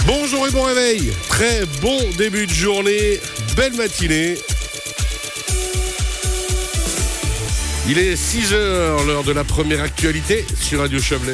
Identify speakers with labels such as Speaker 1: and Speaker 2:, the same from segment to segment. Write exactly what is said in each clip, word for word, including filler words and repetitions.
Speaker 1: Bonjour et bon réveil, très bon début de journée, belle matinée. Il est six heures, l'heure de la première actualité sur Radio Chablais.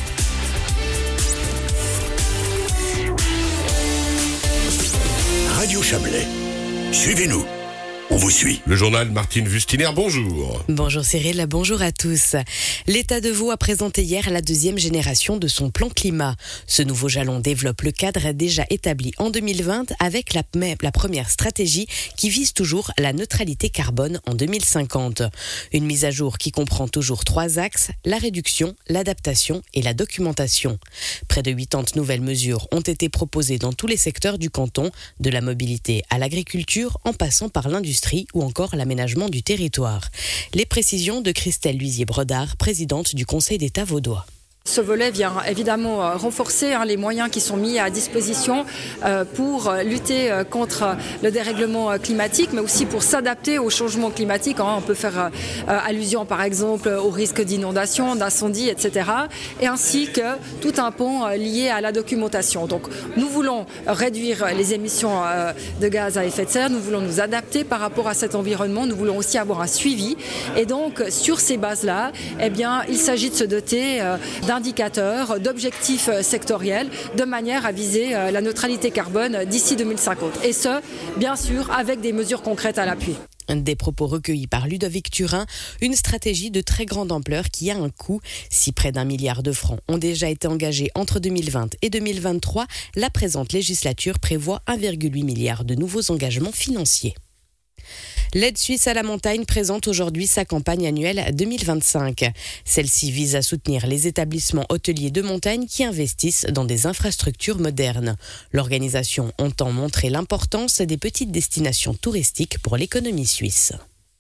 Speaker 2: Radio Chablais, suivez-nous. On vous suit.
Speaker 1: Le journal Martine Wustiner, bonjour.
Speaker 3: Bonjour Cyril, bonjour à tous. L'État de Vaud a présenté hier la deuxième génération de son plan climat. Ce nouveau jalon développe le cadre déjà établi en deux mille vingt avec la, la première stratégie qui vise toujours la neutralité carbone en deux mille cinquante. Une mise à jour qui comprend toujours trois axes, la réduction, l'adaptation et la documentation. Près de quatre-vingts nouvelles mesures ont été proposées dans tous les secteurs du canton, de la mobilité à l'agriculture en passant par l'industrie ou encore l'aménagement du territoire. Les précisions de Christelle Luisier-Brodard, présidente du Conseil d'État vaudois.
Speaker 4: Ce volet vient évidemment euh, renforcer hein, les moyens qui sont mis à disposition euh, pour euh, lutter euh, contre le dérèglement euh, climatique, mais aussi pour s'adapter au changement climatique. Hein. On peut faire euh, allusion par exemple au risque d'inondation, d'incendie, et cetera. Et ainsi que tout un pan euh, lié à la documentation. Donc nous voulons réduire les émissions euh, de gaz à effet de serre, nous voulons nous adapter par rapport à cet environnement, nous voulons aussi avoir un suivi. Et donc sur ces bases-là, eh bien, il s'agit de se doter euh, d'indicateurs, d'objectifs sectoriels, de manière à viser la neutralité carbone d'ici deux mille cinquante. Et ce, bien sûr, avec des mesures concrètes à l'appui.
Speaker 3: Des propos recueillis par Ludovic Turin, une stratégie de très grande ampleur qui a un coût. Si près d'un milliard de francs ont déjà été engagés entre deux mille vingt et deux mille vingt-trois, la présente législature prévoit un virgule huit milliard de nouveaux engagements financiers. L'aide suisse à la montagne présente aujourd'hui sa campagne annuelle deux mille vingt-cinq. Celle-ci vise à soutenir les établissements hôteliers de montagne qui investissent dans des infrastructures modernes. L'organisation entend montrer l'importance des petites destinations touristiques pour l'économie suisse.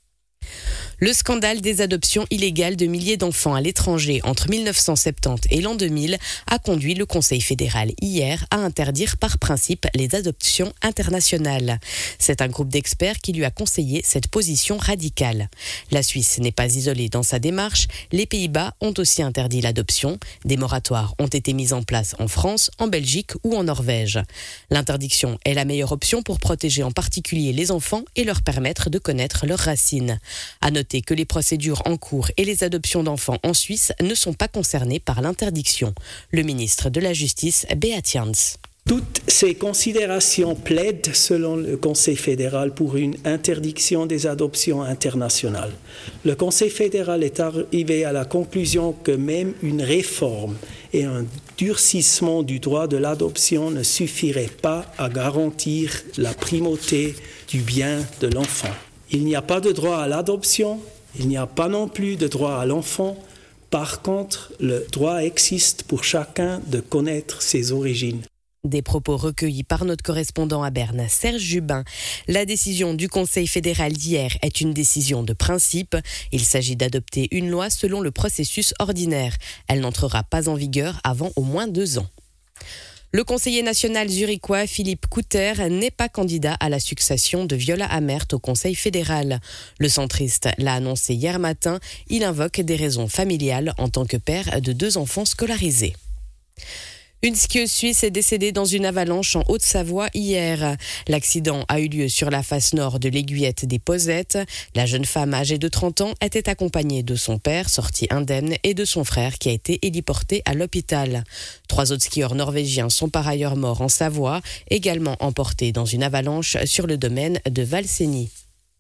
Speaker 3: Le scandale des adoptions illégales de milliers d'enfants à l'étranger entre mille neuf cent soixante-dix et l'an deux mille a conduit le Conseil fédéral hier à interdire par principe les adoptions internationales. C'est un groupe d'experts qui lui a conseillé cette position radicale. La Suisse n'est pas isolée dans sa démarche. Les Pays-Bas ont aussi interdit l'adoption. Des moratoires ont été mis en place en France, en Belgique ou en Norvège. L'interdiction est la meilleure option pour protéger en particulier les enfants et leur permettre de connaître leurs racines. À noter que les procédures en cours et les adoptions d'enfants en Suisse ne sont pas concernées par l'interdiction. Le ministre de la Justice, Beat Jans.
Speaker 5: Toutes ces considérations plaident, selon le Conseil fédéral, pour une interdiction des adoptions internationales. Le Conseil fédéral est arrivé à la conclusion que même une réforme et un durcissement du droit de l'adoption ne suffiraient pas à garantir la primauté du bien de l'enfant. Il n'y a pas de droit à l'adoption, il n'y a pas non plus de droit à l'enfant. Par contre, le droit existe pour chacun de connaître ses origines.
Speaker 3: Des propos recueillis par notre correspondant à Berne, Serge Jubin. La décision du Conseil fédéral d'hier est une décision de principe. Il s'agit d'adopter une loi selon le processus ordinaire. Elle n'entrera pas en vigueur avant au moins deux ans. Le conseiller national zurichois Philippe Couter n'est pas candidat à la succession de Viola Amert au Conseil fédéral. Le centriste l'a annoncé hier matin. Il invoque des raisons familiales en tant que père de deux enfants scolarisés. Une skieuse suisse est décédée dans une avalanche en Haute-Savoie hier. L'accident a eu lieu sur la face nord de l'aiguillette des Posettes. La jeune femme âgée de trente ans était accompagnée de son père, sorti indemne, et de son frère qui a été héliporté à l'hôpital. Trois autres skieurs norvégiens sont par ailleurs morts en Savoie, également emportés dans une avalanche sur le domaine de Valsénie.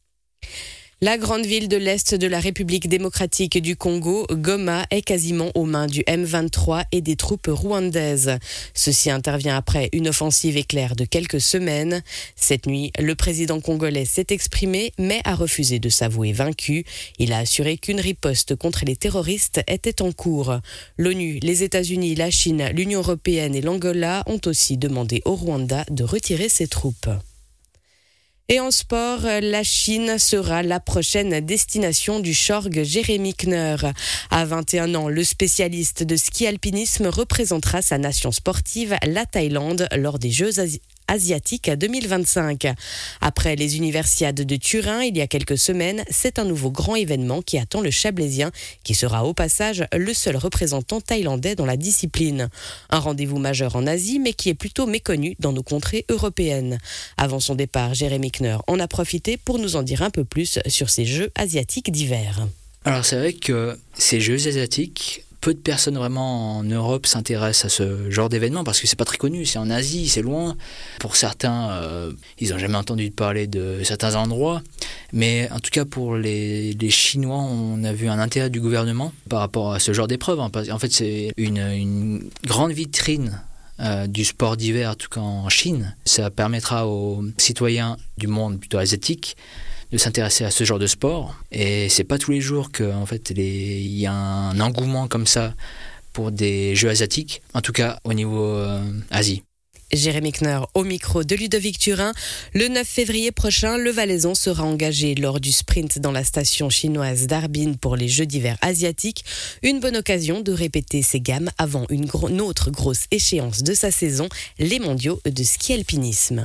Speaker 3: La grande ville de l'Est de la République démocratique du Congo, Goma, est quasiment aux mains du M vingt-trois et des troupes rwandaises. Ceci intervient après une offensive éclair de quelques semaines. Cette nuit, le président congolais s'est exprimé, mais a refusé de s'avouer vaincu. Il a assuré qu'une riposte contre les terroristes était en cours. L'ONU, les États-Unis, la Chine, l'Union européenne et l'Angola ont aussi demandé au Rwanda de retirer ses troupes. Et en sport, la Chine sera la prochaine destination du Chorg Jérémy Kner. À vingt et un ans, le spécialiste de ski alpinisme représentera sa nation sportive, la Thaïlande, lors des Jeux asiatiques deux mille vingt-cinq. Après les Universiades de Turin, il y a quelques semaines, c'est un nouveau grand événement qui attend le Chablaisien, qui sera au passage le seul représentant thaïlandais dans la discipline. Un rendez-vous majeur en Asie, mais qui est plutôt méconnu dans nos contrées européennes. Avant son départ, Jérémy Kner en a profité pour nous en dire un peu plus sur ces Jeux asiatiques d'hiver.
Speaker 6: Alors c'est vrai que ces Jeux asiatiques, peu de personnes vraiment en Europe s'intéressent à ce genre d'événement parce que c'est pas très connu, c'est en Asie, c'est loin. Pour certains, euh, ils n'ont jamais entendu parler de certains endroits, mais en tout cas pour les, les Chinois, on a vu un intérêt du gouvernement par rapport à ce genre d'épreuve. En fait, c'est une, une grande vitrine Euh, du sport d'hiver, en tout cas en Chine. Ça permettra aux citoyens du monde plutôt asiatique de s'intéresser à ce genre de sport. Et c'est pas tous les jours qu'en fait il y a un engouement comme ça pour des Jeux asiatiques, en tout cas au niveau euh, Asie.
Speaker 3: Jérémy Kner au micro de Ludovic Turin. Le neuf février prochain, le Valaisan sera engagé lors du sprint dans la station chinoise d'Harbin pour les Jeux d'hiver asiatiques. Une bonne occasion de répéter ses gammes avant une, gro- une autre grosse échéance de sa saison, les mondiaux de ski alpinisme.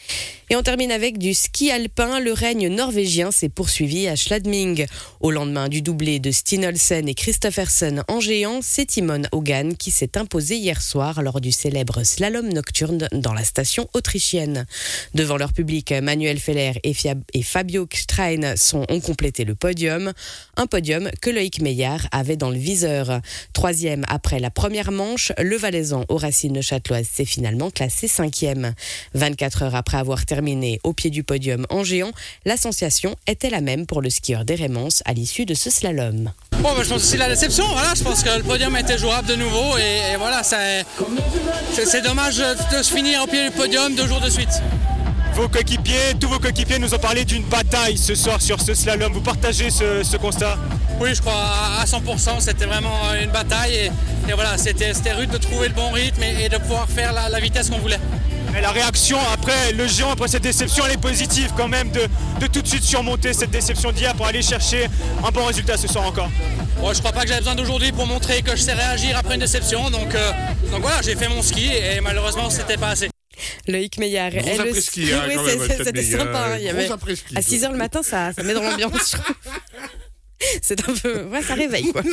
Speaker 3: Et on termine avec du ski alpin. Le règne norvégien s'est poursuivi à Schladming. Au lendemain du doublé de Steen Olsen et Christophersen en géant, c'est Timon Hogan qui s'est imposé hier soir lors du célèbre slalom nocturne dans la station autrichienne. Devant leur public, Manuel Feller et, Fia- et Fabio Strein sont, ont complété le podium. Un podium que Loïc Meillard avait dans le viseur. Troisième après la première manche, le Valaisan Horaci Neuchâteloise s'est finalement classé cinquième. vingt-quatre heures après avoir terminé au pied du podium en géant, la sensation était la même pour le skieur d'Hérémence à l'issue de ce slalom.
Speaker 7: Bon, bah, je pense que c'est la déception. Voilà, je pense que le podium était jouable de nouveau et, et voilà, c'est, c'est, c'est dommage de se finir au pied du podium deux jours de suite.
Speaker 8: Vos coéquipiers, tous vos coéquipiers nous ont parlé d'une bataille ce soir sur ce slalom. Vous partagez ce, ce constat ?
Speaker 7: Oui, je crois à cent pour cent, c'était vraiment une bataille et, et voilà, c'était, c'était rude de trouver le bon rythme et, et de pouvoir faire la, la vitesse qu'on voulait.
Speaker 8: Et la réaction après le géant, après cette déception, elle est positive quand même de, de tout de suite surmonter cette déception d'hier pour aller chercher un bon résultat ce soir encore.
Speaker 7: Bon, je crois pas que j'avais besoin d'aujourd'hui pour montrer que je sais réagir après une déception, donc, euh, donc voilà, j'ai fait mon ski et malheureusement c'était pas assez.
Speaker 3: Loïc Meillard.
Speaker 1: Gros
Speaker 3: elle
Speaker 1: après-ski, hein,
Speaker 3: oui,
Speaker 1: quand
Speaker 3: c'est,
Speaker 1: même,
Speaker 3: c'est, c'était sympa. Hein, il y avait... À six heures le matin, ça, ça met dans l'ambiance. C'est un peu... Ouais, ça réveille, quoi.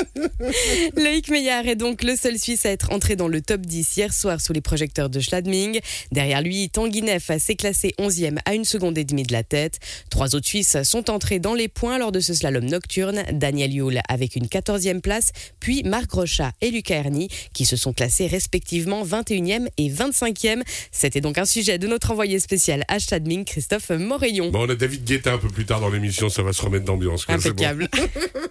Speaker 3: Loïc Meillard est donc le seul Suisse à être entré dans le top dix hier soir sous les projecteurs de Schladming. Derrière lui, Tanguy Neff s'est classé onzième à une seconde et demie de la tête. Trois autres Suisses sont entrés dans les points lors de ce slalom nocturne. Daniel Yule avec une quatorzième place, puis Marc Rochat et Lucas Erny qui se sont classés respectivement vingt et unième et vingt-cinquième. C'était donc un sujet de notre envoyé spécial à Schladming, Christophe Moreillon.
Speaker 1: Bon, on a David Guetta un peu plus tard dans l'émission, ça va se remettre d'ambiance.
Speaker 3: Impeccable.